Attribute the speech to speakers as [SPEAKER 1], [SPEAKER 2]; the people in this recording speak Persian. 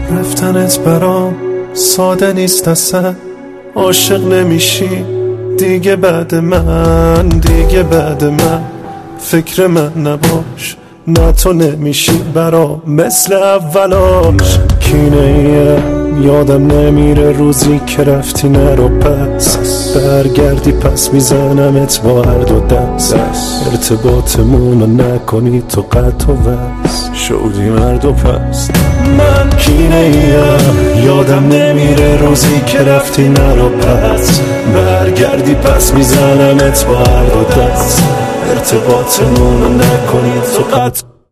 [SPEAKER 1] رفتنت برام ساده نیست اصلا، عاشق نمیشی دیگه بعد من، دیگه بعد من فکر من نباش، نه تو نمیشی برام مثل اولاش. کینه ایه یادم نمیره روزی که رفتی نرو پس، برگردی پس میزنمت با هر دو دست، ارتباطمونو نکنی تو قطع و وصل، شودی مرد و پس. من کینه ایه یادم نمیره روزی که رفتی نرو پس، برگردی پس میزنمت با هر دو دست، ارتباطمونو نکنی تو قطع